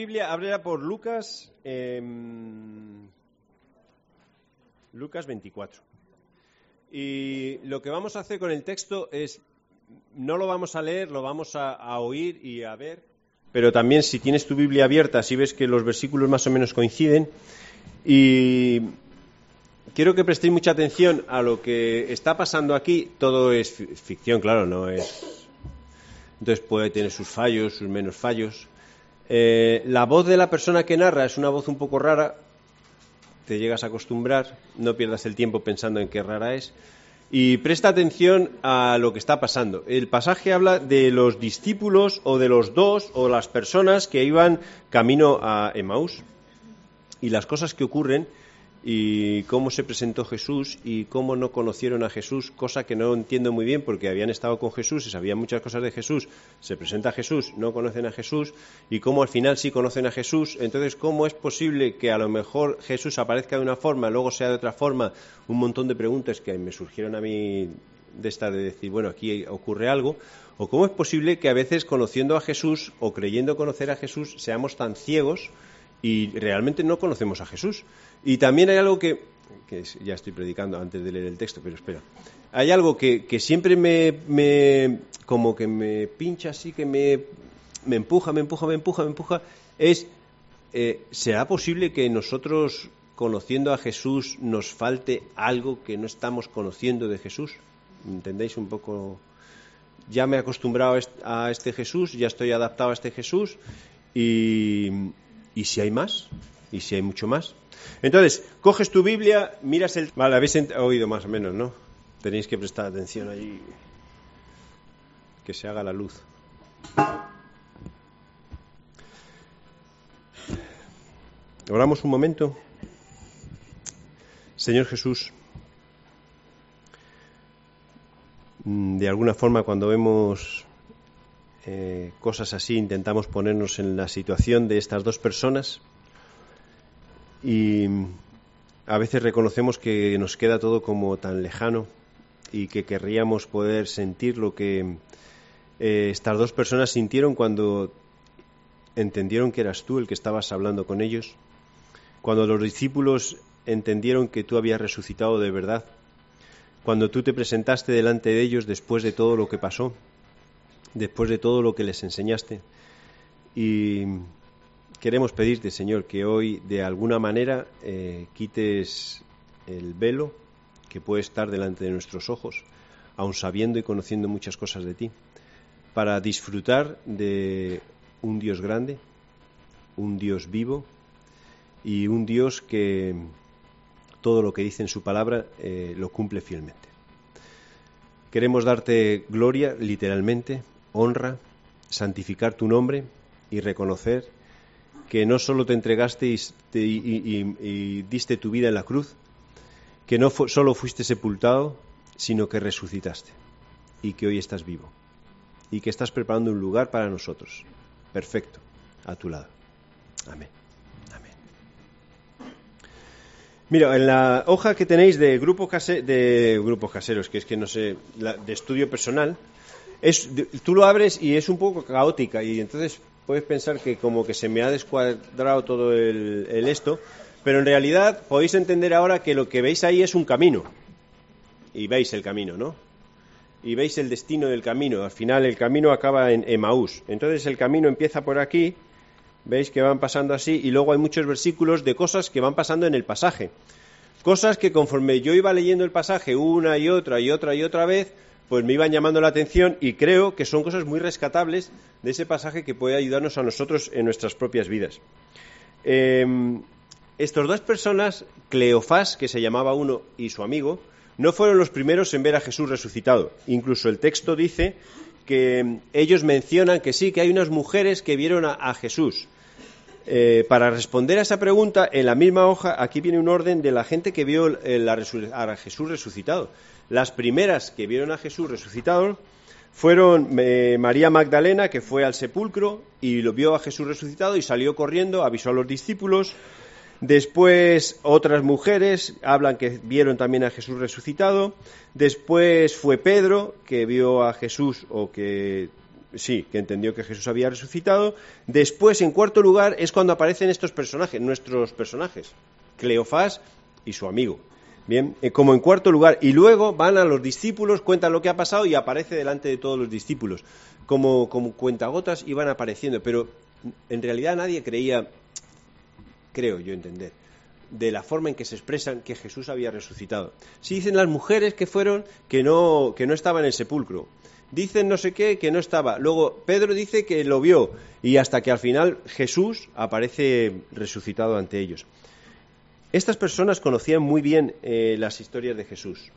Biblia, ábrela por Lucas 24. Y lo que vamos a hacer con el texto es, no lo vamos a leer, lo vamos a oír y a ver, pero también si tienes tu Biblia abierta, si ves que los versículos más o menos coinciden, y quiero que prestéis mucha atención a lo que está pasando aquí. Todo es ficción, claro, no es... Entonces puede tener sus fallos, sus menos fallos. La voz de la persona que narra es una voz un poco rara, te llegas a acostumbrar, no pierdas el tiempo pensando en qué rara es, y presta atención a lo que está pasando. El pasaje habla de los discípulos o de los dos o las personas que iban camino a Emaús y las cosas que ocurren y cómo se presentó Jesús y cómo no conocieron a Jesús, cosa que no entiendo muy bien porque habían estado con Jesús y sabían muchas cosas de Jesús, se presenta a Jesús, no conocen a Jesús, y cómo al final sí conocen a Jesús. Entonces, ¿cómo es posible que a lo mejor Jesús aparezca de una forma, luego sea de otra forma? Un montón de preguntas que me surgieron a mí de decir, bueno, aquí ocurre algo. O cómo es posible que a veces conociendo a Jesús o creyendo conocer a Jesús seamos tan ciegos y realmente no conocemos a Jesús. Y también hay algo que ya estoy predicando antes de leer el texto, pero espera. Hay algo que siempre como que me pincha así, que me empuja, es, ¿será posible que nosotros, conociendo a Jesús, nos falte algo que no estamos conociendo de Jesús? ¿Entendéis un poco? Ya me he acostumbrado a este Jesús, ya estoy adaptado a este Jesús, y si hay más, y si hay mucho más. Entonces, coges tu Biblia, miras el... Vale, habéis oído más o menos, ¿no? Tenéis que prestar atención allí, que se haga la luz. Oramos un momento. Señor Jesús, de alguna forma cuando vemos cosas así intentamos ponernos en la situación de estas dos personas y a veces reconocemos que nos queda todo como tan lejano y que querríamos poder sentir lo que estas dos personas sintieron cuando entendieron que eras tú el que estabas hablando con ellos, cuando los discípulos entendieron que tú habías resucitado de verdad, cuando tú te presentaste delante de ellos después de todo lo que pasó, después de todo lo que les enseñaste. Y queremos pedirte, Señor, que hoy de alguna manera quites el velo que puede estar delante de nuestros ojos, aun sabiendo y conociendo muchas cosas de ti, para disfrutar de un Dios grande, un Dios vivo y un Dios que todo lo que dice en su palabra lo cumple fielmente. Queremos darte gloria, literalmente, honra, santificar tu nombre y reconocer que no solo te entregaste y diste tu vida en la cruz, que no solo fuiste sepultado, sino que resucitaste y que hoy estás vivo y que estás preparando un lugar para nosotros, perfecto, a tu lado. Amén. Amén. Mira, en la hoja que tenéis de grupos caseros, que es que no sé, de estudio personal, tú lo abres y es un poco caótica y entonces puedes pensar que como que se me ha descuadrado todo el esto, pero en realidad podéis entender ahora que lo que veis ahí es un camino y veis el camino, ¿no? Y veis el destino del camino. Al final el camino acaba en Emaús. Entonces el camino empieza por aquí, veis que van pasando así y luego hay muchos versículos de cosas que van pasando en el pasaje. Cosas que conforme yo iba leyendo el pasaje una y otra vez, pues me iban llamando la atención y creo que son cosas muy rescatables de ese pasaje que puede ayudarnos a nosotros en nuestras propias vidas. Estas dos personas, Cleofás, que se llamaba uno, y su amigo, no fueron los primeros en ver a Jesús resucitado. Incluso el texto dice que ellos mencionan que sí, que hay unas mujeres que vieron a Jesús. Para responder a esa pregunta, en la misma hoja, aquí viene un orden de la gente que vio a Jesús resucitado. Las primeras que vieron a Jesús resucitado fueron María Magdalena, que fue al sepulcro y lo vio a Jesús resucitado y salió corriendo, avisó a los discípulos. Después otras mujeres hablan que vieron también a Jesús resucitado. Después fue Pedro, que vio a Jesús o que Sí, que entendió que Jesús había resucitado. Después, en cuarto lugar, es cuando aparecen estos personajes, nuestros personajes, Cleofás y su amigo. Bien, como en cuarto lugar. Y luego van a los discípulos, cuentan lo que ha pasado y aparece delante de todos los discípulos. Como cuentagotas iban apareciendo, pero en realidad nadie creía, creo yo entender, de la forma en que se expresan que Jesús había resucitado. Sí dicen las mujeres que fueron que no estaba en el sepulcro. Dicen no sé qué, que no estaba. Luego Pedro dice que lo vio y hasta que al final Jesús aparece resucitado ante ellos. Estas personas conocían muy bien las historias de Jesús.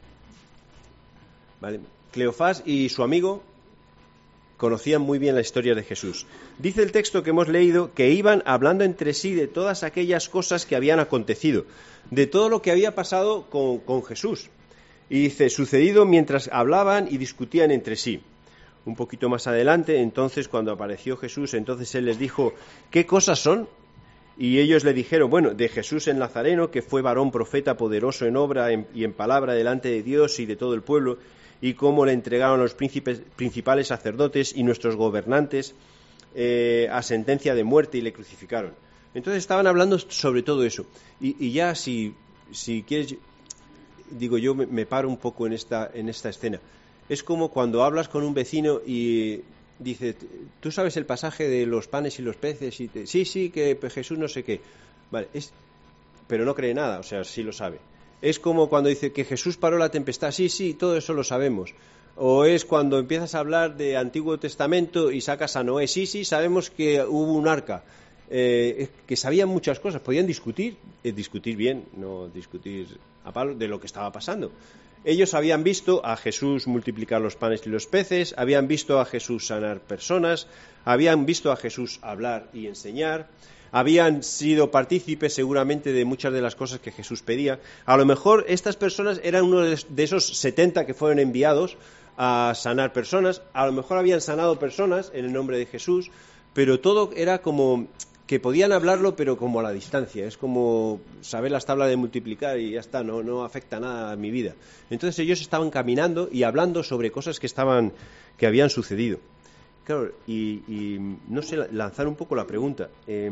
¿Vale? Cleofás y su amigo conocían muy bien la historia de Jesús. Dice el texto que hemos leído que iban hablando entre sí de todas aquellas cosas que habían acontecido, de todo lo que había pasado con Jesús. Y dice, sucedido mientras hablaban y discutían entre sí. Un poquito más adelante, entonces, cuando apareció Jesús, entonces él les dijo, ¿qué cosas son? Y ellos le dijeron, bueno, de Jesús el Nazareno, que fue varón profeta poderoso en obra y en palabra delante de Dios y de todo el pueblo, y cómo le entregaron los principales sacerdotes y nuestros gobernantes a sentencia de muerte y le crucificaron. Entonces estaban hablando sobre todo eso. Y ya si quieres, digo yo, me paro un poco en esta escena. Es como cuando hablas con un vecino y dice, ¿tú sabes el pasaje de los panes y los peces? Y sí, que Jesús no sé qué. Vale, pero no cree nada, o sea, sí lo sabe. Es como cuando dice que Jesús paró la tempestad. Sí, todo eso lo sabemos. O es cuando empiezas a hablar de Antiguo Testamento y sacas a Noé. Sí, sabemos que hubo un arca. Que sabían muchas cosas. Podían discutir bien, no discutir a palo de lo que estaba pasando. Ellos habían visto a Jesús multiplicar los panes y los peces, habían visto a Jesús sanar personas, habían visto a Jesús hablar y enseñar, habían sido partícipes seguramente de muchas de las cosas que Jesús pedía. A lo mejor estas personas eran uno de esos 70 que fueron enviados a sanar personas, a lo mejor habían sanado personas en el nombre de Jesús, pero todo era como que podían hablarlo, pero como a la distancia. Es como saber las tablas de multiplicar y ya está, no afecta nada a mi vida. Entonces ellos estaban caminando y hablando sobre cosas que habían sucedido. Claro, y no sé, lanzar un poco la pregunta.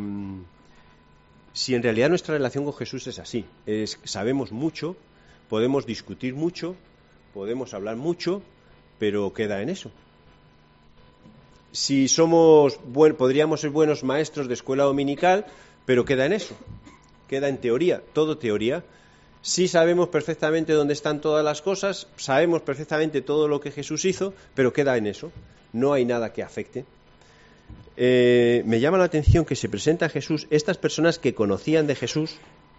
Si en realidad nuestra relación con Jesús es así, sabemos mucho, podemos discutir mucho, podemos hablar mucho, pero queda en eso. Si podríamos ser buenos maestros de escuela dominical, pero queda en eso, queda en teoría, todo teoría. Sí sabemos perfectamente dónde están todas las cosas, sabemos perfectamente todo lo que Jesús hizo, pero queda en eso, no hay nada que afecte. Me llama la atención que se presenta a Jesús, estas personas que conocían de Jesús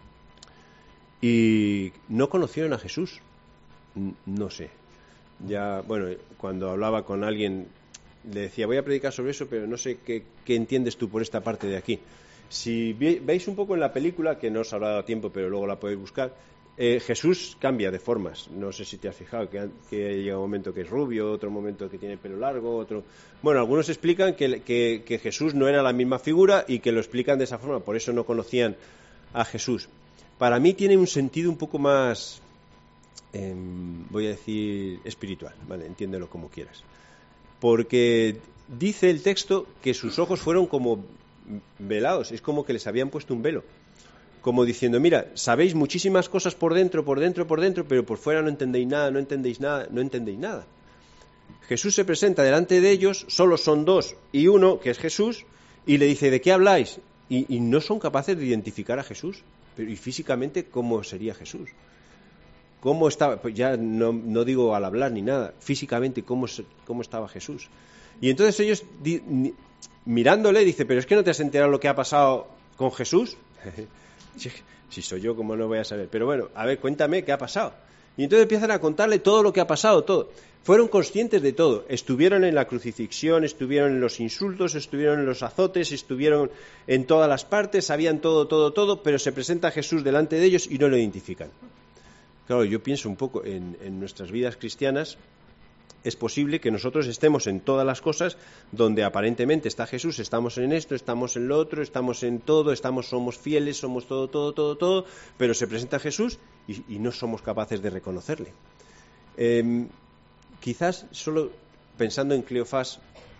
y no conocieron a Jesús, no sé. Ya, bueno, cuando hablaba con alguien le decía, voy a predicar sobre eso, pero no sé qué entiendes tú por esta parte de aquí. Si veis un poco en la película, que no os habrá dado tiempo, pero luego la podéis buscar, Jesús cambia de formas. No sé si te has fijado que llega un momento que es rubio, otro momento que tiene pelo largo, otro... Bueno, algunos explican que Jesús no era la misma figura y que lo explican de esa forma, por eso no conocían a Jesús. Para mí tiene un sentido un poco más, voy a decir, espiritual, ¿vale? Entiéndelo como quieras. Porque dice el texto que sus ojos fueron como velados, es como que les habían puesto un velo, como diciendo, mira, sabéis muchísimas cosas por dentro, pero por fuera no entendéis nada. Jesús se presenta delante de ellos, solo son dos y uno, que es Jesús, y le dice, ¿de qué habláis? Y no son capaces de identificar a Jesús, pero y físicamente, ¿cómo sería Jesús? ¿Cómo estaba? Pues ya no digo al hablar ni nada, físicamente, ¿cómo estaba Jesús? Y entonces ellos, mirándole, dice, ¿pero es que no te has enterado lo que ha pasado con Jesús? Si soy yo, ¿cómo no voy a saber? Pero bueno, a ver, cuéntame qué ha pasado. Y entonces empiezan a contarle todo lo que ha pasado, todo. Fueron conscientes de todo. Estuvieron en la crucifixión, estuvieron en los insultos, estuvieron en los azotes, estuvieron en todas las partes, sabían todo, pero se presenta Jesús delante de ellos y no lo identifican. Claro, yo pienso un poco en nuestras vidas cristianas. Es posible que nosotros estemos en todas las cosas donde aparentemente está Jesús, estamos en esto, estamos en lo otro, estamos en todo, somos fieles, somos todo, pero se presenta Jesús y no somos capaces de reconocerle. Quizás solo pensando en Cleofás,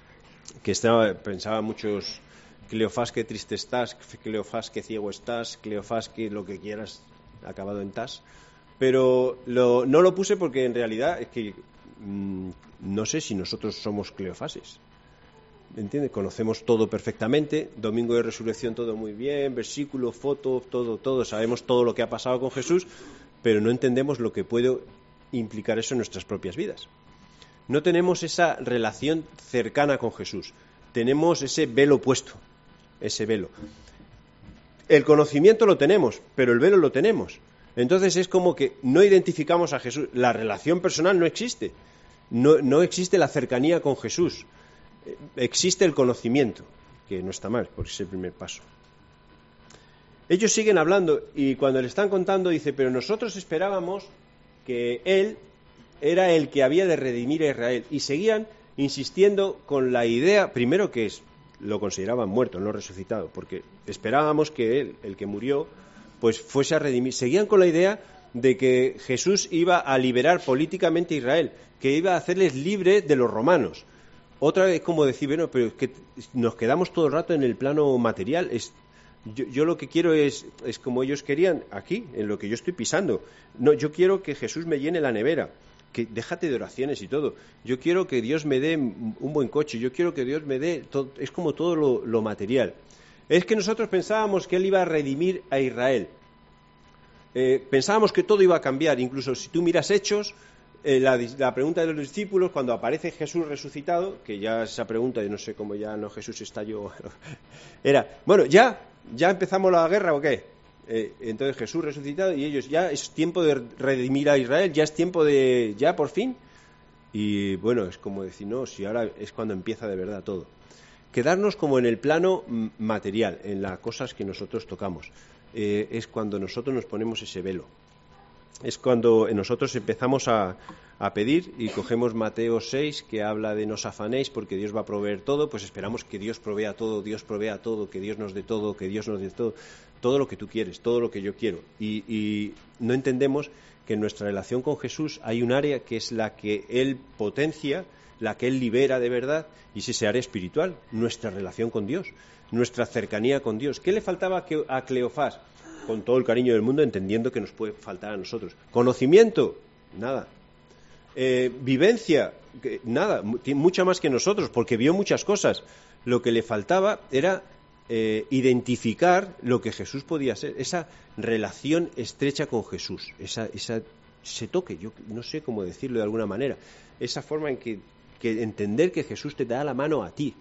pensaban muchos: Cleofás, qué triste estás, Cleofás, qué ciego estás, Cleofás, que lo que quieras, acabado en tas. Pero no lo puse porque en realidad es que no sé si nosotros somos Cleofases. ¿Entiendes? Conocemos todo perfectamente, Domingo de Resurrección todo muy bien, versículo, foto, todo, sabemos todo lo que ha pasado con Jesús, pero no entendemos lo que puede implicar eso en nuestras propias vidas. No tenemos esa relación cercana con Jesús, tenemos ese velo puesto, ese velo. El conocimiento lo tenemos, pero el velo lo tenemos. Entonces es como que no identificamos a Jesús, la relación personal no existe, no existe la cercanía con Jesús. Existe el conocimiento, que no está mal, porque es el primer paso. Ellos siguen hablando y cuando le están contando dice: pero nosotros esperábamos que Él era el que había de redimir a Israel. Y seguían insistiendo con la idea, primero que lo consideraban muerto, no resucitado, porque esperábamos que Él, el que murió, pues fuese a redimir. Seguían con la idea de que Jesús iba a liberar políticamente a Israel, que iba a hacerles libres de los romanos. Otra vez, como decir, bueno, pero es que nos quedamos todo el rato en el plano material. Yo lo que quiero es como ellos querían, aquí, en lo que yo estoy pisando. No, yo quiero que Jesús me llene la nevera, que déjate de oraciones y todo. Yo quiero que Dios me dé un buen coche, yo quiero que Dios me dé todo, es como todo lo material. Es que nosotros pensábamos que Él iba a redimir a Israel. Pensábamos que todo iba a cambiar, incluso si tú miras Hechos. La pregunta de los discípulos cuando aparece Jesús resucitado, que ya esa pregunta, yo no sé cómo ya no Jesús estalló, era, bueno, ¿ya empezamos la guerra o qué? Entonces Jesús resucitado y ellos, ya es tiempo de redimir a Israel, ya es tiempo de, ya por fin. Y bueno, es como decir, no, si ahora es cuando empieza de verdad todo. Quedarnos como en el plano material, en las cosas que nosotros tocamos, es cuando nosotros nos ponemos ese velo. Es cuando nosotros empezamos a pedir y cogemos Mateo 6, que habla de no os afanéis porque Dios va a proveer todo, pues esperamos que Dios provea todo, que Dios nos dé todo, que Dios nos dé todo lo que tú quieres, todo lo que yo quiero. Y no entendemos que en nuestra relación con Jesús hay un área que es la que Él potencia, la que Él libera de verdad, y es ese área espiritual, nuestra relación con Dios, nuestra cercanía con Dios. ¿Qué le faltaba a Cleofás? Con todo el cariño del mundo, entendiendo que nos puede faltar a nosotros. Conocimiento, nada. Vivencia, nada, mucha más que nosotros, porque vio muchas cosas. Lo que le faltaba era identificar lo que Jesús podía ser, esa relación estrecha con Jesús, ese toque, yo no sé cómo decirlo de alguna manera, esa forma en que entender que Jesús te da la mano a ti,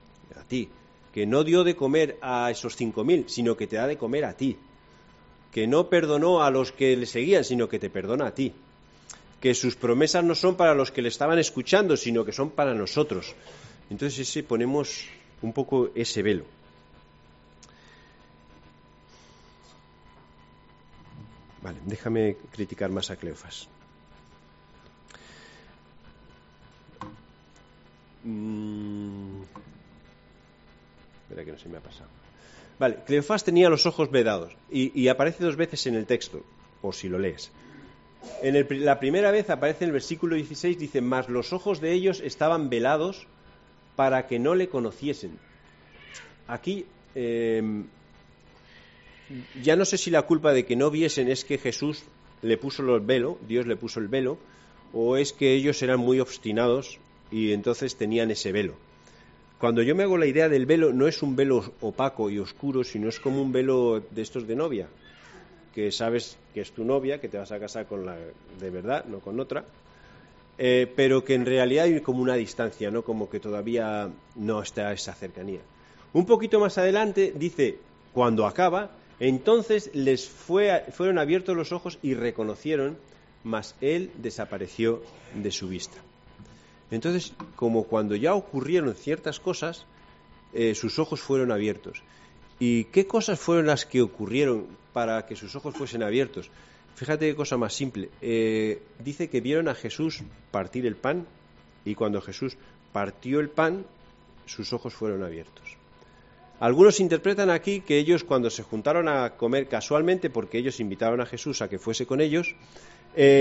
que no dio de comer a esos 5.000, sino que te da de comer a ti. Que no perdonó a los que le seguían, sino que te perdona a ti. Que sus promesas no son para los que le estaban escuchando, sino que son para nosotros. Entonces ponemos un poco ese velo. Vale, déjame criticar más a Cleofás. Espera que no se me ha pasado. Vale, Cleofás tenía los ojos vedados y aparece 2 veces en el texto, por si lo lees. La primera vez aparece en el versículo 16, dice: mas los ojos de ellos estaban velados para que no le conociesen. Aquí ya no sé si la culpa de que no viesen es que Jesús le puso el velo, Dios le puso el velo, o es que ellos eran muy obstinados y entonces tenían ese velo. Cuando yo me hago la idea del velo, no es un velo opaco y oscuro, sino es como un velo de estos de novia, que sabes que es tu novia, que te vas a casar con la de verdad, no con otra, pero que en realidad hay como una distancia, ¿no? Como que todavía no está esa cercanía. Un poquito más adelante dice, cuando acaba, entonces les fueron abiertos los ojos y reconocieron, mas él desapareció de su vista. Entonces, como cuando ya ocurrieron ciertas cosas, sus ojos fueron abiertos. ¿Y qué cosas fueron las que ocurrieron para que sus ojos fuesen abiertos? Fíjate qué cosa más simple. Dice que vieron a Jesús partir el pan y cuando Jesús partió el pan, sus ojos fueron abiertos. Algunos interpretan aquí que ellos cuando se juntaron a comer casualmente, porque ellos invitaron a Jesús a que fuese con ellos,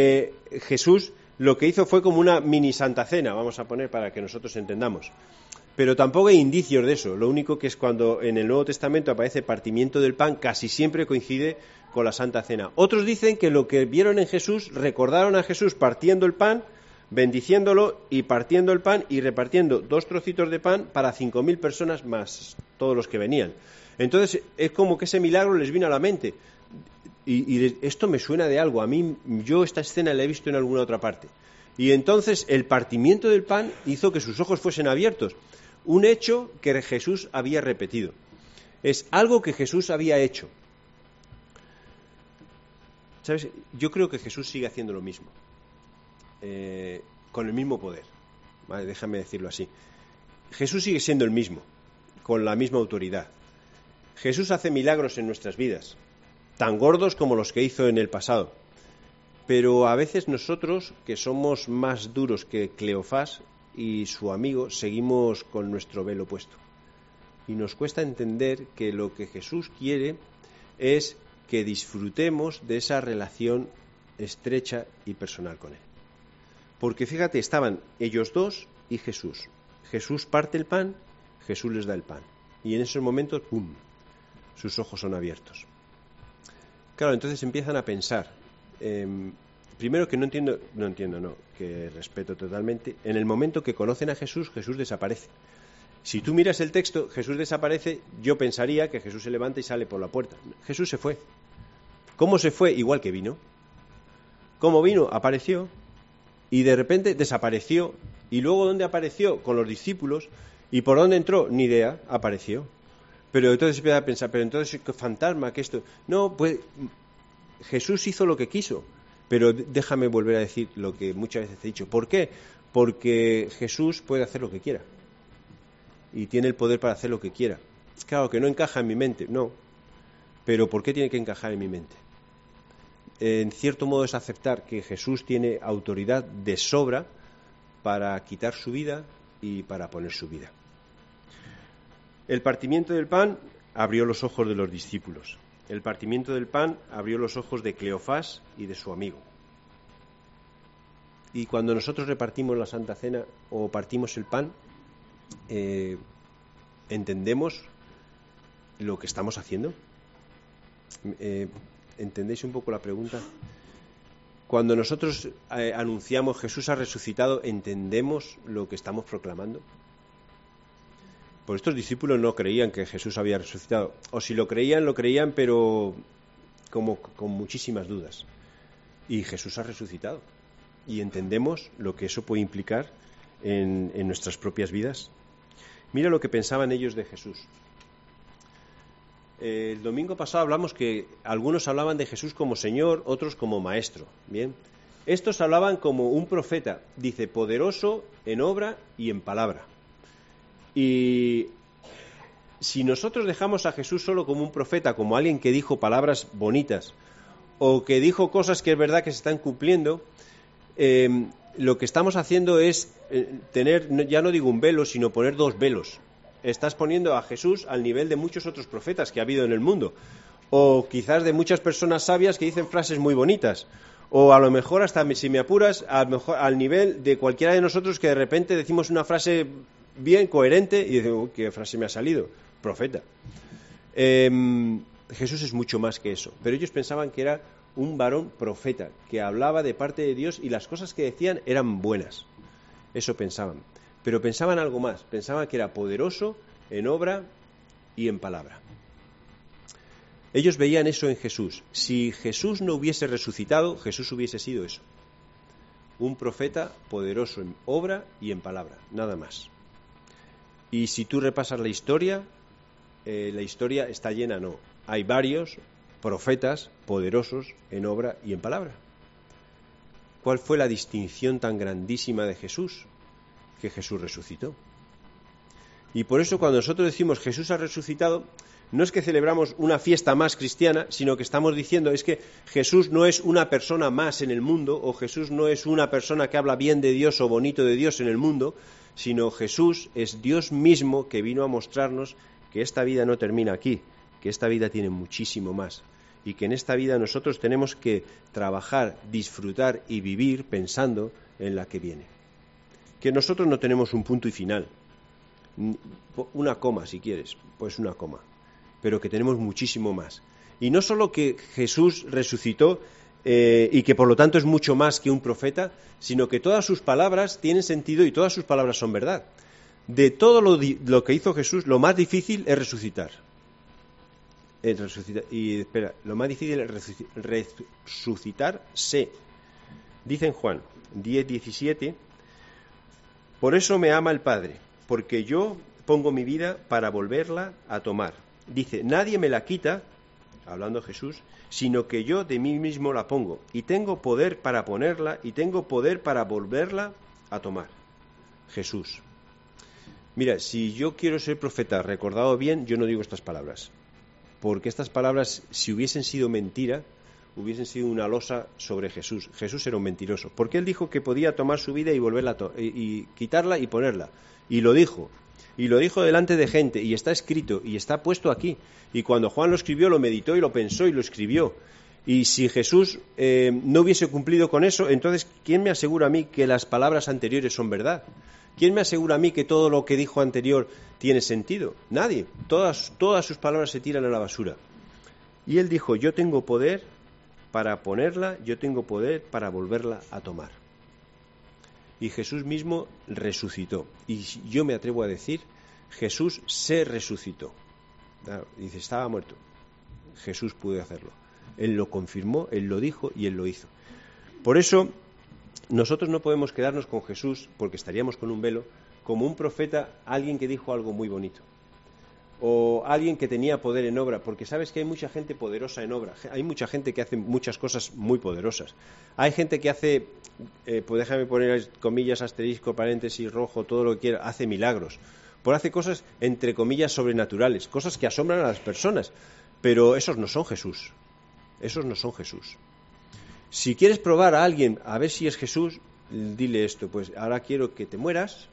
Jesús lo que hizo fue como una mini Santa Cena, vamos a poner para que nosotros entendamos. pero tampoco hay indicios de eso. Lo único que es cuando en el Nuevo Testamento aparece partimiento del pan, casi siempre coincide con la Santa Cena. Otros dicen que lo que vieron en Jesús, recordaron a Jesús partiendo el pan, bendiciéndolo y partiendo el pan y repartiendo 2 trocitos de pan para 5.000 personas más, todos los que venían. Entonces es como que ese milagro les vino a la mente. Y esto me suena de algo. A mí, yo esta escena la he visto en alguna otra parte. Y entonces el partimiento del pan hizo que sus ojos fuesen abiertos. Un hecho que Jesús había repetido. Es algo que Jesús había hecho. ¿Sabes? Yo creo que Jesús sigue haciendo lo mismo. Con el mismo poder. Vale, déjame decirlo así. Jesús sigue siendo el mismo, con la misma autoridad. Jesús hace milagros en nuestras vidas, tan gordos como los que hizo en el pasado. Pero a veces nosotros, que somos más duros que Cleofás y su amigo, seguimos con nuestro velo puesto. Y nos cuesta entender que lo que Jesús quiere es que disfrutemos de esa relación estrecha y personal con Él. Porque fíjate, estaban ellos dos y Jesús. Jesús parte el pan, Jesús les da el pan. Y en esos momentos, ¡pum!, sus ojos son abiertos. Claro, entonces empiezan a pensar. Primero que no, que respeto totalmente. En el momento que conocen a Jesús, Jesús desaparece. Si tú miras el texto, Jesús desaparece, yo pensaría que Jesús se levanta y sale por la puerta. Jesús se fue. ¿Cómo se fue? Igual que vino. ¿Cómo vino? Apareció. Y de repente desapareció. Y luego, ¿dónde apareció? Con los discípulos. ¿Y por dónde entró? Ni idea, apareció. Pero entonces empieza a pensar, pero entonces, ¿qué fantasma? ¿Qué esto? No, pues Jesús hizo lo que quiso. Pero déjame volver a decir lo que muchas veces he dicho. ¿Por qué? Porque Jesús puede hacer lo que quiera. Y tiene el poder para hacer lo que quiera. Claro que no encaja en mi mente, no. Pero ¿por qué tiene que encajar en mi mente? En cierto modo es aceptar que Jesús tiene autoridad de sobra para quitar su vida y para poner su vida. El partimiento del pan abrió los ojos de los discípulos. El partimiento del pan abrió los ojos de Cleofás y de su amigo. Y cuando nosotros repartimos la Santa Cena o partimos el pan, ¿entendemos lo que estamos haciendo? ¿Entendéis un poco la pregunta? Cuando nosotros anunciamos Jesús ha resucitado, ¿entendemos lo que estamos proclamando? Pues estos discípulos no creían que Jesús había resucitado. O si lo creían, pero como con muchísimas dudas. Y Jesús ha resucitado. Y entendemos lo que eso puede implicar en nuestras propias vidas. Mira lo que pensaban ellos de Jesús. El domingo pasado hablamos que algunos hablaban de Jesús como Señor, otros como Maestro. Bien, estos hablaban como un profeta, dice, poderoso en obra y en palabra. Y si nosotros dejamos a Jesús solo como un profeta, como alguien que dijo palabras bonitas, o que dijo cosas que es verdad que se están cumpliendo, lo que estamos haciendo es tener, ya no digo un velo, sino poner 2 velos. Estás poniendo a Jesús al nivel de muchos otros profetas que ha habido en el mundo, o quizás de muchas personas sabias que dicen frases muy bonitas, o a lo mejor hasta, si me apuras, a lo mejor al nivel de cualquiera de nosotros que de repente decimos una frase bien coherente y decimos, ¿qué frase me ha salido? Profeta. Jesús es mucho más que eso, pero ellos pensaban que era un varón profeta, que hablaba de parte de Dios y las cosas que decían eran buenas. Eso pensaban. Pero pensaban algo más, pensaban que era poderoso en obra y en palabra. Ellos veían eso en Jesús. Si Jesús no hubiese resucitado, Jesús hubiese sido eso. Un profeta poderoso en obra y en palabra, nada más. Y si tú repasas la historia está llena, no. Hay varios profetas poderosos en obra y en palabra. ¿Cuál fue la distinción tan grandísima de Jesús? Que Jesús resucitó. Y por eso cuando nosotros decimos Jesús ha resucitado, no es que celebramos una fiesta más cristiana, sino que estamos diciendo es que Jesús no es una persona más en el mundo, o Jesús no es una persona que habla bien de Dios o bonito de Dios en el mundo, sino Jesús es Dios mismo que vino a mostrarnos que esta vida no termina aquí, que esta vida tiene muchísimo más, y que en esta vida nosotros tenemos que trabajar, disfrutar y vivir pensando en la que viene. Que nosotros no tenemos un punto y final, Una coma, si quieres, pues una coma. Pero que tenemos muchísimo más. Y no solo que Jesús resucitó y que por lo tanto es mucho más que un profeta, sino que todas sus palabras tienen sentido y todas sus palabras son verdad. De todo lo que hizo Jesús, lo más difícil es resucitar. Lo más difícil es resucitarse. Dice en Juan 10:17, por eso me ama el Padre, porque yo pongo mi vida para volverla a tomar. Dice, nadie me la quita, hablando Jesús, sino que yo de mí mismo la pongo, y tengo poder para ponerla, y tengo poder para volverla a tomar. Jesús. Mira, si yo quiero ser profeta recordado bien, yo no digo estas palabras, porque estas palabras, si hubiesen sido mentira, hubiesen sido una losa sobre Jesús. Jesús era un mentiroso, porque él dijo que podía tomar su vida y volverla y quitarla y ponerla, y lo dijo delante de gente, y está escrito, y está puesto aquí, y cuando Juan lo escribió, lo meditó y lo pensó y lo escribió, y si Jesús no hubiese cumplido con eso, entonces, ¿quién me asegura a mí que las palabras anteriores son verdad? ¿Quién me asegura a mí que todo lo que dijo anterior tiene sentido? Nadie. Todas sus palabras se tiran a la basura. Y él dijo, yo tengo poder para ponerla, yo tengo poder para volverla a tomar. Y Jesús mismo resucitó. Y yo me atrevo a decir, Jesús se resucitó. Claro, dice, estaba muerto. Jesús pudo hacerlo. Él lo confirmó, él lo dijo y él lo hizo. Por eso, nosotros no podemos quedarnos con Jesús, porque estaríamos con un velo, como un profeta, alguien que dijo algo muy bonito. O alguien que tenía poder en obra, porque sabes que hay mucha gente poderosa en obra, hay mucha gente que hace muchas cosas muy poderosas. Hay gente que hace, pues déjame poner comillas, asterisco, paréntesis, rojo, todo lo que quiera, hace milagros. Por hace cosas, entre comillas, sobrenaturales, cosas que asombran a las personas, pero esos no son Jesús. Esos no son Jesús. Si quieres probar a alguien a ver si es Jesús, dile esto, pues ahora quiero que te mueras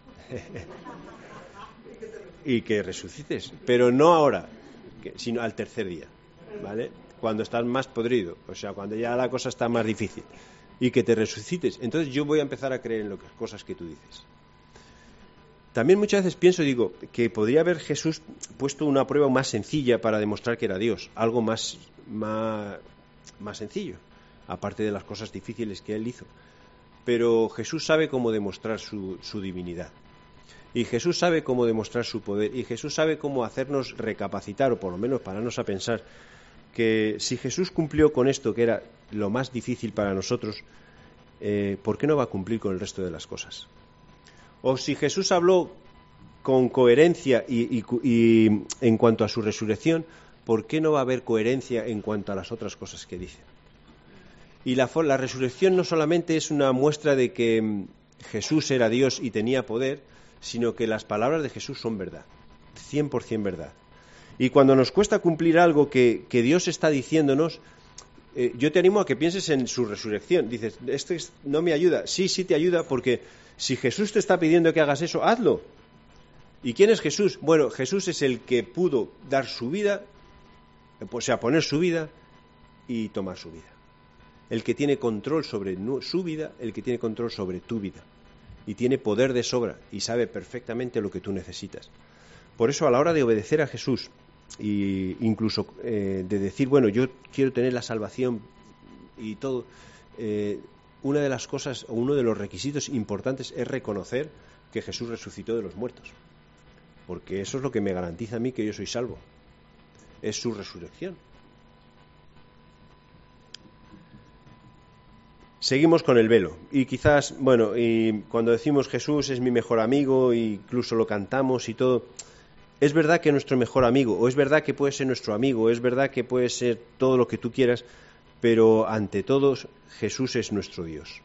y que resucites, pero no ahora, sino al tercer día, ¿vale? Cuando estás más podrido, o sea, cuando ya la cosa está más difícil, y que te resucites. Entonces yo voy a empezar a creer en las cosas que tú dices. También muchas veces pienso, digo, que podría haber Jesús puesto una prueba más sencilla para demostrar que era Dios, algo más sencillo, aparte de las cosas difíciles que él hizo. Pero Jesús sabe cómo demostrar su divinidad. Y Jesús sabe cómo demostrar su poder. Y Jesús sabe cómo hacernos recapacitar, o por lo menos pararnos a pensar, que si Jesús cumplió con esto, que era lo más difícil para nosotros, ¿por qué no va a cumplir con el resto de las cosas? O si Jesús habló con coherencia y en cuanto a su resurrección, ¿por qué no va a haber coherencia en cuanto a las otras cosas que dice? Y la resurrección no solamente es una muestra de que Jesús era Dios y tenía poder, sino que las palabras de Jesús son verdad, 100% verdad. Y cuando nos cuesta cumplir algo que Dios está diciéndonos, yo te animo a que pienses en su resurrección. Dices, esto no me ayuda. Sí te ayuda, porque si Jesús te está pidiendo que hagas eso, hazlo. ¿Y quién es Jesús? Bueno, Jesús es el que pudo dar su vida, o sea, poner su vida y tomar su vida. El que tiene control sobre su vida, el que tiene control sobre tu vida. Y tiene poder de sobra y sabe perfectamente lo que tú necesitas. Por eso, a la hora de obedecer a Jesús, e incluso de decir, bueno, yo quiero tener la salvación y todo, una de las cosas o uno de los requisitos importantes es reconocer que Jesús resucitó de los muertos. Porque eso es lo que me garantiza a mí que yo soy salvo. Es su resurrección. Seguimos con el velo. Y quizás, bueno, y cuando decimos Jesús es mi mejor amigo, incluso lo cantamos y todo, es verdad que es nuestro mejor amigo, o es verdad que puede ser nuestro amigo, es verdad que puede ser todo lo que tú quieras, pero ante todo Jesús es nuestro Dios.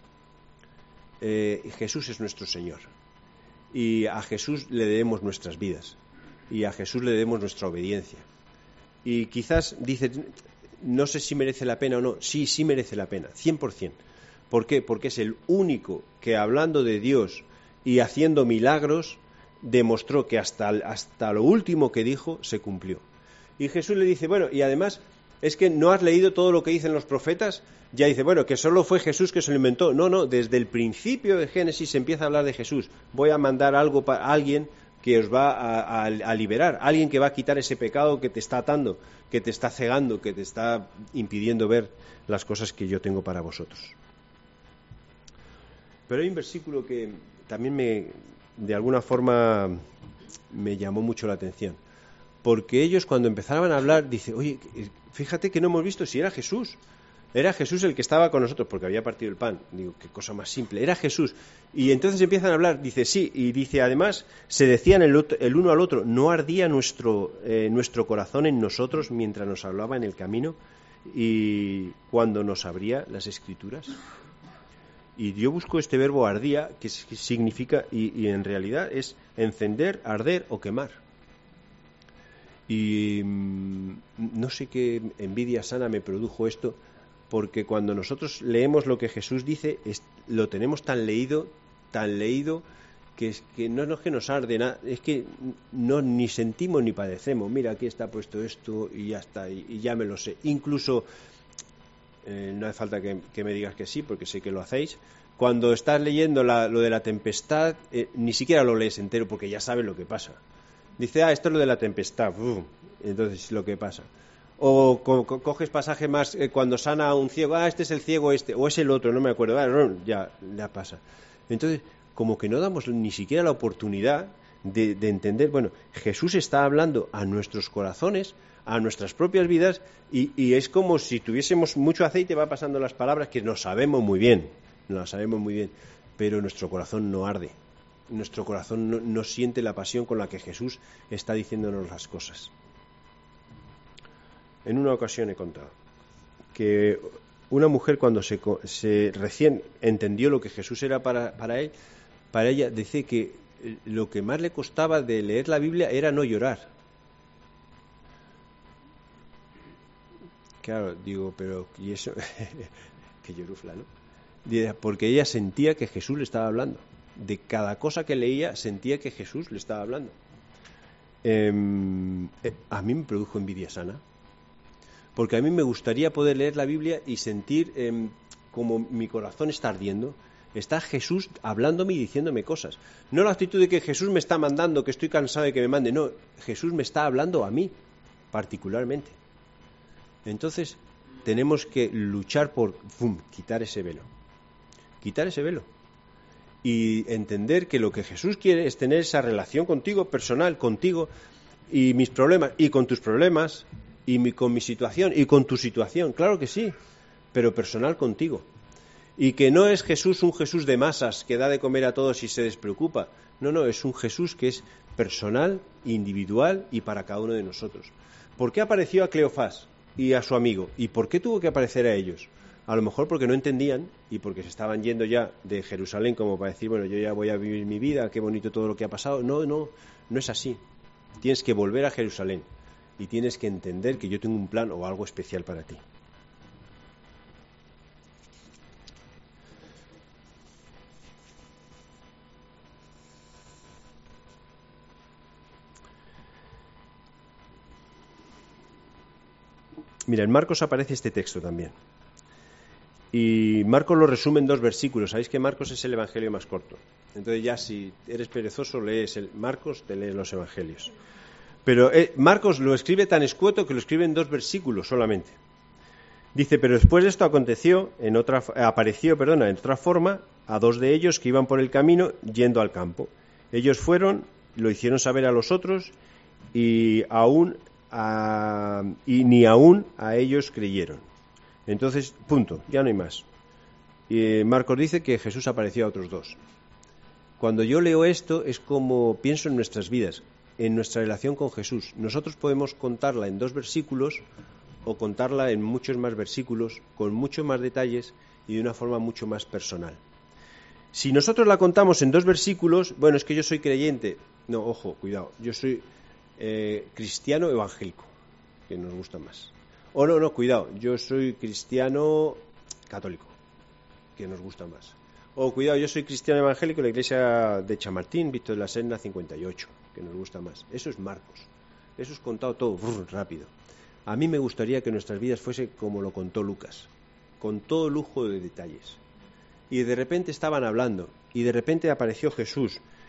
Jesús es nuestro Señor. Y a Jesús le debemos nuestras vidas. Y a Jesús le debemos nuestra obediencia. Y quizás dice, no sé si merece la pena o no. Sí merece la pena, 100%. ¿Por qué? Porque es el único que, hablando de Dios y haciendo milagros, demostró que hasta lo último que dijo se cumplió. Y Jesús le dice, bueno, y además, es que no has leído todo lo que dicen los profetas. Ya dice, bueno, que solo fue Jesús que se lo inventó. No, desde el principio de Génesis se empieza a hablar de Jesús. Voy a mandar algo para alguien que os va a liberar, alguien que va a quitar ese pecado que te está atando, que te está cegando, que te está impidiendo ver las cosas que yo tengo para vosotros. Pero hay un versículo que también de alguna forma me llamó mucho la atención, porque ellos cuando empezaban a hablar, dice, oye, fíjate que no hemos visto si era Jesús. Era Jesús el que estaba con nosotros, porque había partido el pan. Digo, qué cosa más simple. Era Jesús. Y entonces empiezan a hablar, dice, sí, y dice, además, se decían el uno al otro, ¿no ardía nuestro corazón en nosotros mientras nos hablaba en el camino y cuando nos abría las Escrituras? Y yo busco este verbo ardía, que significa, y en realidad es encender, arder o quemar. Y no sé qué envidia sana me produjo esto, porque cuando nosotros leemos lo que Jesús dice, lo tenemos tan leído, que es que no es que nos arde nada, es que no ni sentimos ni padecemos. Mira, aquí está puesto esto y ya está, y ya me lo sé. Incluso, no hace falta que me digas que sí, porque sé que lo hacéis. Cuando estás leyendo lo de la tempestad, ni siquiera lo lees entero, porque ya sabes lo que pasa. Dice, esto es lo de la tempestad, entonces lo que pasa. O coges pasaje más cuando sana a un ciego, este es el ciego o es el otro, no me acuerdo, ya pasa. Entonces, como que no damos ni siquiera la oportunidad de entender, bueno, Jesús está hablando a nuestros corazones, a nuestras propias vidas, y es como si tuviésemos mucho aceite, va pasando las palabras que nos sabemos muy bien, pero nuestro corazón no arde, nuestro corazón no siente la pasión con la que Jesús está diciéndonos las cosas. En una ocasión he contado que una mujer cuando se recién entendió lo que Jesús era para ella, dice que lo que más le costaba de leer la Biblia era no llorar. Claro, digo, pero ¿y eso? Que llorufla, ¿no? Porque ella sentía que Jesús le estaba hablando. De cada cosa que leía sentía que Jesús le estaba hablando. A mí me produjo envidia sana. Porque a mí me gustaría poder leer la Biblia y sentir como mi corazón está ardiendo. Está Jesús hablándome y diciéndome cosas. No la actitud de que Jesús me está mandando, que estoy cansado de que me mande. No, Jesús me está hablando a mí, particularmente. Entonces, tenemos que luchar por quitar ese velo. Quitar ese velo. Y entender que lo que Jesús quiere es tener esa relación contigo, personal, contigo, y mis problemas, y con tus problemas, con mi situación y con tu situación, claro que sí, pero personal contigo. Y que no es Jesús un Jesús de masas que da de comer a todos y se despreocupa. No, es un Jesús que es personal, individual y para cada uno de nosotros. ¿Por qué apareció a Cleofás y a su amigo? ¿Y por qué tuvo que aparecer a ellos? A lo mejor porque no entendían y porque se estaban yendo ya de Jerusalén como para decir, bueno, yo ya voy a vivir mi vida, qué bonito todo lo que ha pasado. No es así. Tienes que volver a Jerusalén. Y tienes que entender que yo tengo un plan o algo especial para ti. Mira, en Marcos aparece este texto también. Y Marcos lo resume en 2 versículos. Sabéis que Marcos es el evangelio más corto. Entonces ya si eres perezoso lees el Marcos, te lees los evangelios. Pero Marcos lo escribe tan escueto que lo escribe en 2 versículos solamente. Dice, pero después de esto apareció en otra forma a 2 de ellos que iban por el camino yendo al campo. Ellos fueron, lo hicieron saber a los otros y ni aún a ellos creyeron. Entonces, punto, ya no hay más. Y Marcos dice que Jesús apareció a otros 2. Cuando yo leo esto es como pienso en nuestras vidas, en nuestra relación con Jesús. Nosotros podemos contarla en 2 versículos o contarla en muchos más versículos, con muchos más detalles y de una forma mucho más personal. Si nosotros la contamos en 2 versículos, bueno, es que yo soy creyente. No, ojo, cuidado, yo soy cristiano evangélico, que nos gusta más. O no, cuidado, yo soy cristiano católico, que nos gusta más. O cuidado, yo soy cristiano evangélico en la iglesia de Chamartín, Víctor de la Serna 58, que nos gusta más. Eso es Marcos. Eso es contado todo rápido. A mí me gustaría que nuestras vidas fuese como lo contó Lucas, con todo lujo de detalles. Y de repente estaban hablando, y de repente apareció Jesús,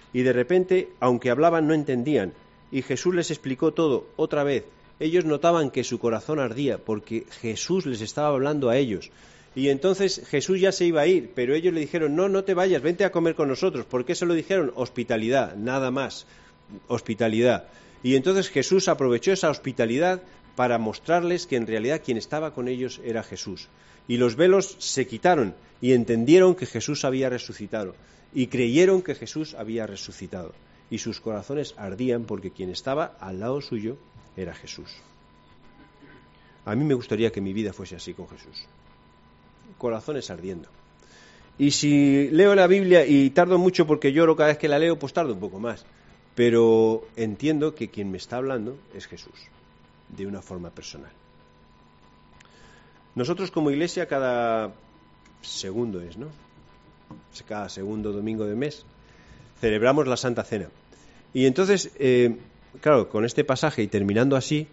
Y de repente, aunque hablaban, no entendían. Y Jesús les explicó todo otra vez. Ellos notaban que su corazón ardía porque Jesús les estaba hablando a ellos. Y entonces Jesús ya se iba a ir, pero ellos le dijeron, no te vayas, vente a comer con nosotros. ¿Por qué se lo dijeron? Hospitalidad, nada más, hospitalidad. Y entonces Jesús aprovechó esa hospitalidad para mostrarles que en realidad quien estaba con ellos era Jesús. Y los velos se quitaron y entendieron que Jesús había resucitado. Y creyeron que Jesús había resucitado. Y sus corazones ardían porque quien estaba al lado suyo era Jesús. A mí me gustaría que mi vida fuese así con Jesús. Corazones ardiendo. Y si leo la Biblia y tardo mucho porque lloro cada vez que la leo, pues tardo un poco más. Pero entiendo que quien me está hablando es Jesús, de una forma personal. Nosotros como iglesia cada segundo cada segundo domingo de mes celebramos la Santa Cena. Y entonces, claro, con este pasaje y terminando así,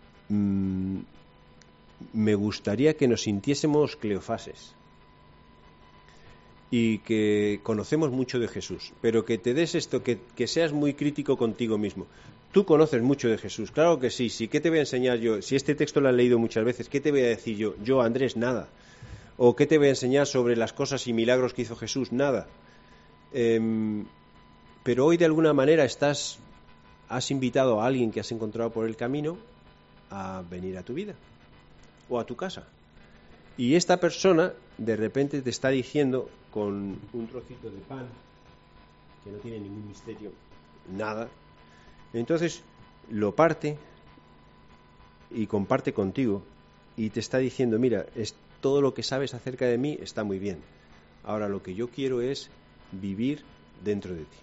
me gustaría que nos sintiésemos Cleofases y que conocemos mucho de Jesús, pero que te des esto, que seas muy crítico contigo mismo. Tú conoces mucho de Jesús, claro que sí. ¿Qué te voy a enseñar yo? Si este texto lo has leído muchas veces, ¿qué te voy a decir yo? Yo, Andrés, nada. ¿O qué te voy a enseñar sobre las cosas y milagros que hizo Jesús? Nada. Pero hoy de alguna manera has invitado a alguien que has encontrado por el camino a venir a tu vida o a tu casa. Y esta persona de repente te está diciendo con un trocito de pan, que no tiene ningún misterio, nada. Entonces lo parte y comparte contigo y te está diciendo, mira, todo lo que sabes acerca de mí está muy bien. Ahora lo que yo quiero es vivir dentro de ti.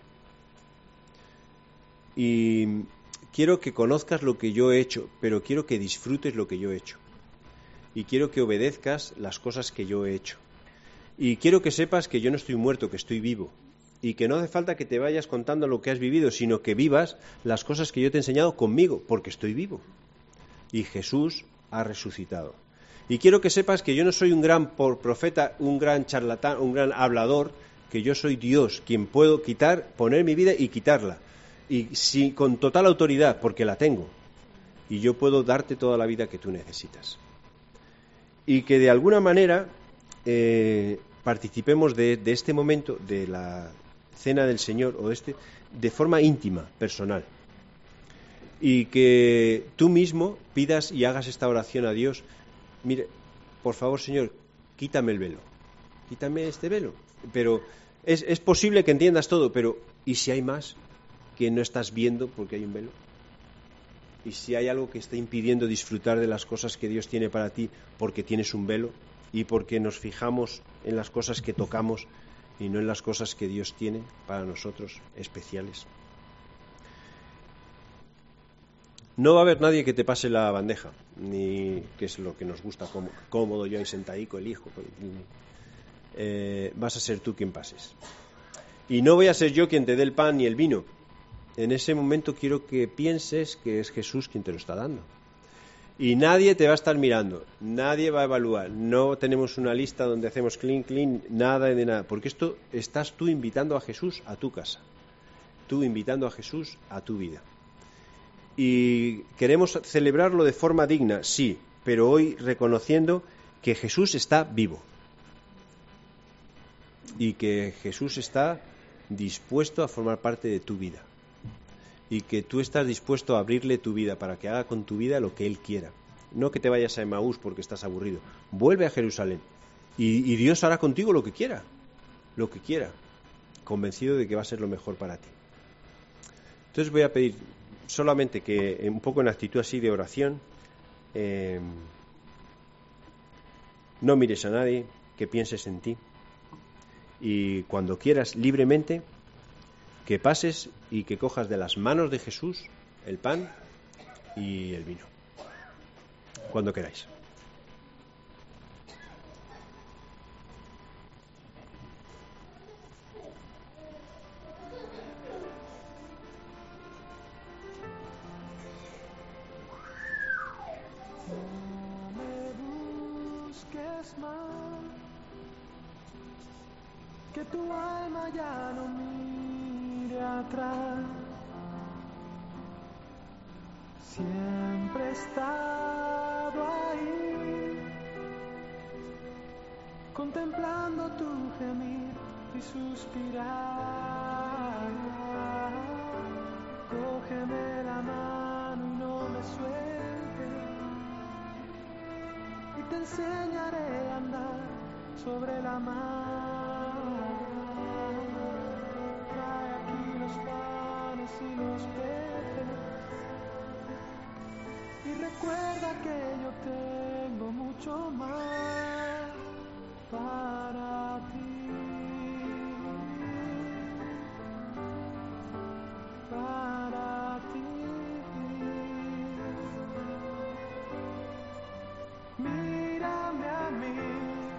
Y quiero que conozcas lo que yo he hecho, pero quiero que disfrutes lo que yo he hecho. Y quiero que obedezcas las cosas que yo he hecho. Y quiero que sepas que yo no estoy muerto, que estoy vivo. Y que no hace falta que te vayas contando lo que has vivido, sino que vivas las cosas que yo te he enseñado conmigo, porque estoy vivo. Y Jesús ha resucitado. Y quiero que sepas que yo no soy un gran profeta, un gran charlatán, un gran hablador, que yo soy Dios, quien puedo poner mi vida y quitarla. Y con total autoridad, porque la tengo. Y yo puedo darte toda la vida que tú necesitas. Y que de alguna manera participemos de este momento, de la cena del Señor, de forma íntima, personal. Y que tú mismo pidas y hagas esta oración a Dios. Mire, por favor, Señor, quítame el velo. Quítame este velo. Pero es posible que entiendas todo, pero ¿y si hay más que no estás viendo porque hay un velo? ¿Y si hay algo que está impidiendo disfrutar de las cosas que Dios tiene para ti porque tienes un velo y porque nos fijamos en las cosas que tocamos y no en las cosas que Dios tiene para nosotros especiales? No va a haber nadie que te pase la bandeja, ni que es lo que nos gusta, cómodo yo ahí sentadico, elijo. Vas a ser tú quien pases. Y no voy a ser yo quien te dé el pan y el vino. En ese momento quiero que pienses que es Jesús quien te lo está dando. Y nadie te va a estar mirando, nadie va a evaluar. No tenemos una lista donde hacemos clean, nada de nada. Porque esto estás tú invitando a Jesús a tu casa. Tú invitando a Jesús a tu vida. Y queremos celebrarlo de forma digna, sí, pero hoy reconociendo que Jesús está vivo. Y que Jesús está dispuesto a formar parte de tu vida. Y que tú estás dispuesto a abrirle tu vida para que haga con tu vida lo que Él quiera. No que te vayas a Emaús porque estás aburrido. Vuelve a Jerusalén. Y Dios hará contigo lo que quiera. Lo que quiera. Convencido de que va a ser lo mejor para ti. Entonces voy a pedir solamente que un poco en actitud así de oración, no mires a nadie, que pienses en ti. Y cuando quieras libremente, que pases y que cojas de las manos de Jesús el pan y el vino. Cuando queráis. No me busques más, que tu alma ya no mire atrás. Siempre he estado ahí, contemplando tu gemir y suspirar. Cógeme la mano y no me sueltes, y te enseñaré a andar sobre la mar. Trae aquí los panes y los peces, y recuerda que yo tengo mucho más para ti, para ti. Mírame a mí,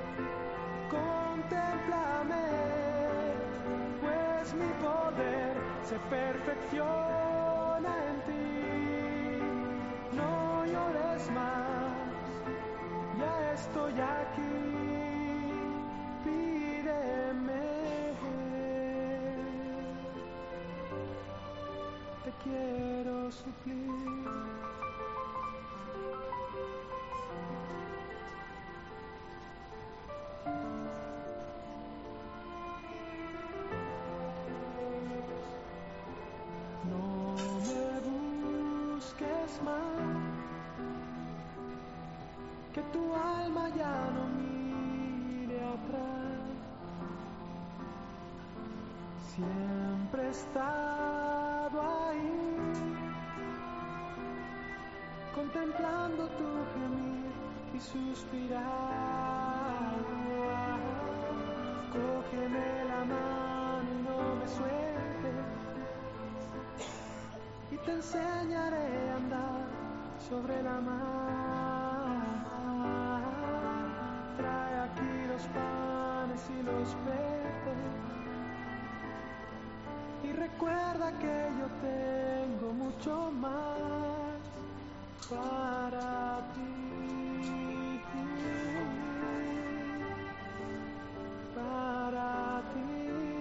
contémplame, pues mi poder se perfecciona en ti. No llores más, ya estoy aquí, pídeme. Te quiero suplir. No me busques más, que tu alma ya no mire atrás. Siempre he estado ahí, contemplando tu gemir y suspirar. Cógeme la mano y no me sueltes, y te enseñaré a andar sobre la mar. Trae aquí los panes y los peces, y recuerda que yo tengo mucho más para ti, para ti.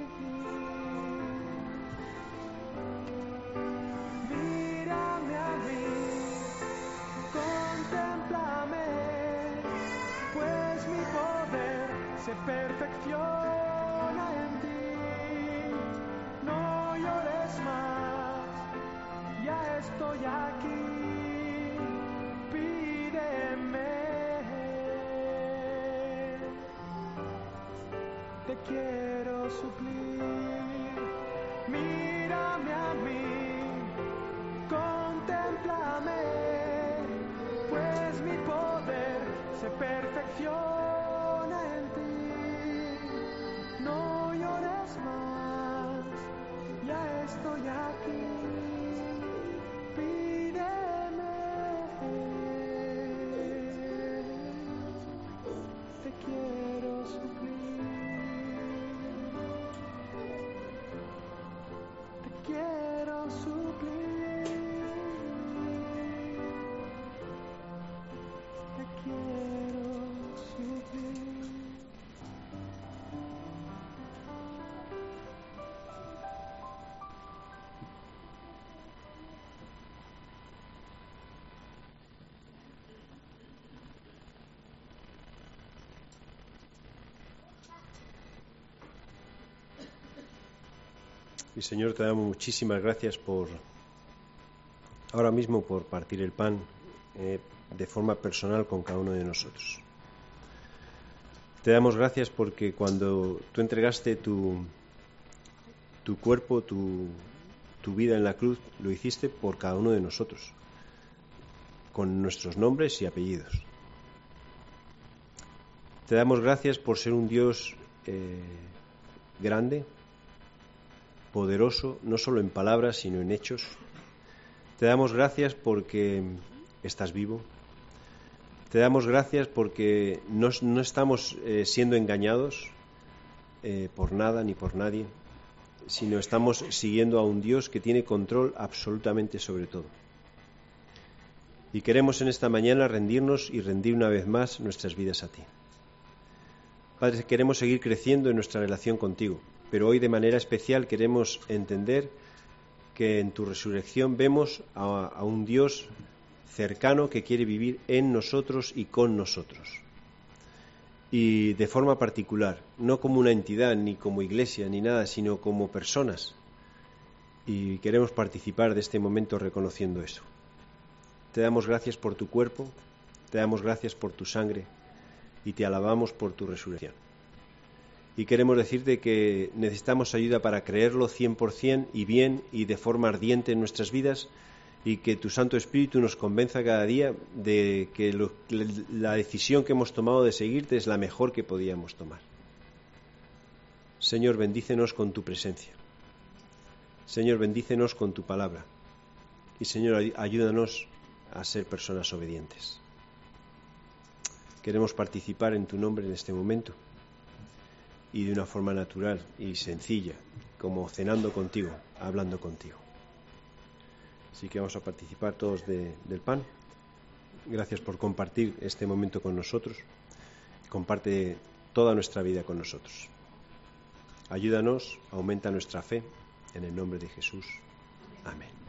Mírame a mí, contémplame, pues mi poder se perfecciona en ti. No llores más, ya estoy aquí, pídeme. Te quiero suplir. Mírame a mí, contémplame, pues mi poder se perfecciona en ti. No llores más, ya estoy aquí, pídeme. Te quiero suplir. Te quiero suplir. Te quiero suplir. Y Señor, te damos muchísimas gracias ahora mismo por partir el pan de forma personal con cada uno de nosotros. Te damos gracias porque cuando tú entregaste tu cuerpo, tu vida en la cruz, lo hiciste por cada uno de nosotros, con nuestros nombres y apellidos. Te damos gracias por ser un Dios grande, poderoso, no solo en palabras, sino en hechos. Te damos gracias porque estás vivo. Te damos gracias porque no estamos siendo engañados por nada ni por nadie, sino estamos siguiendo a un Dios que tiene control absolutamente sobre todo. Y queremos en esta mañana rendirnos y rendir una vez más nuestras vidas a ti. Padre, queremos seguir creciendo en nuestra relación contigo. pero hoy de manera especial queremos entender que en tu resurrección vemos a un Dios cercano que quiere vivir en nosotros y con nosotros. Y de forma particular, no como una entidad, ni como iglesia, ni nada, sino como personas. Y queremos participar de este momento reconociendo eso. Te damos gracias por tu cuerpo, te damos gracias por tu sangre y te alabamos por tu resurrección. Y queremos decirte que necesitamos ayuda para creerlo 100% y bien y de forma ardiente en nuestras vidas, y que tu Santo Espíritu nos convenza cada día de que la decisión que hemos tomado de seguirte es la mejor que podíamos tomar. Señor, bendícenos con tu presencia. Señor, bendícenos con tu palabra. Y Señor, ayúdanos a ser personas obedientes. Queremos participar en tu nombre en este momento, y de una forma natural y sencilla, como cenando contigo, hablando contigo. Así que vamos a participar todos del pan. Gracias por compartir este momento con nosotros. Comparte toda nuestra vida con nosotros. Ayúdanos, aumenta nuestra fe, en el nombre de Jesús. Amén.